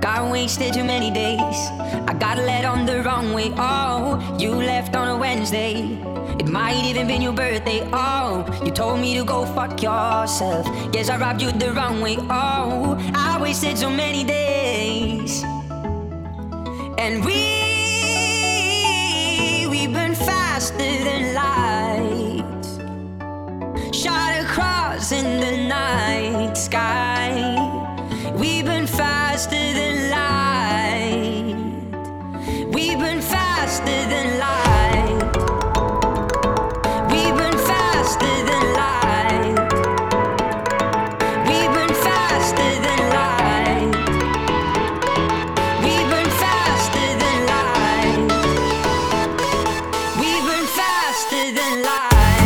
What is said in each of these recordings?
I wasted too many days. I got led on the wrong way. Oh, you left on a Wednesday. It might even been your birthday. Oh, you told me to go fuck yourself. Guess I robbed you the wrong way. Oh, I wasted so many days. And we burn faster than light, shot across in the night sky. We burn faster than light. We burn faster than light. We burn faster than light. We burn faster than light. We burn faster than light. We burn faster than light.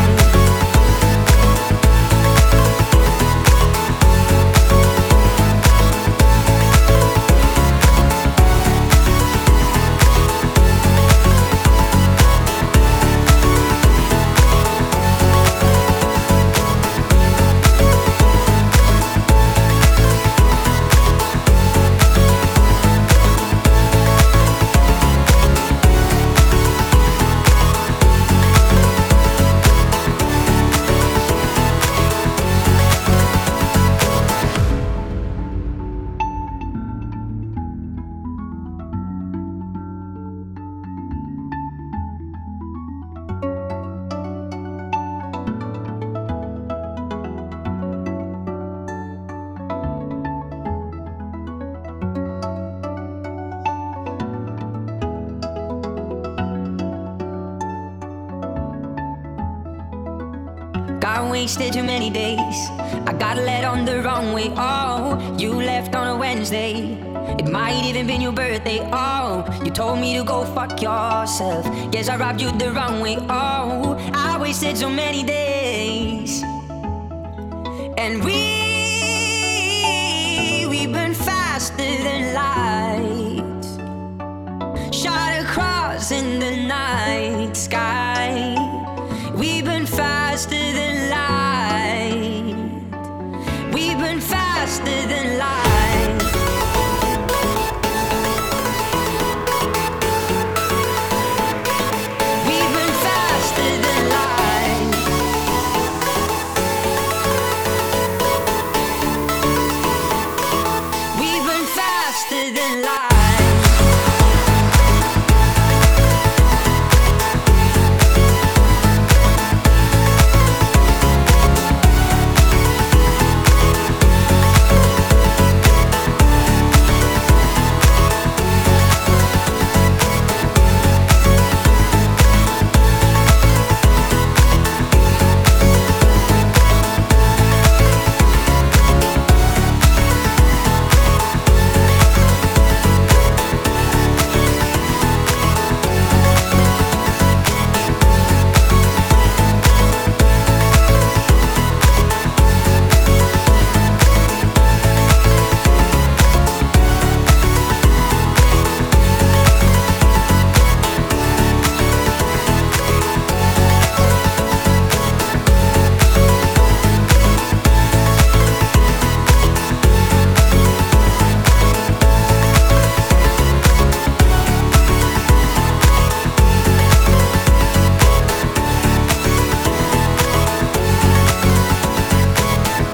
I wasted too many days. I got led on the wrong way. Oh, you left on a Wednesday. It might even been your birthday. Oh, you told me to go fuck yourself. Guess I robbed you the wrong way. Oh, I wasted so many days. And we burn faster than light, shot across in the night sky. We burn faster than light. We burn faster than light.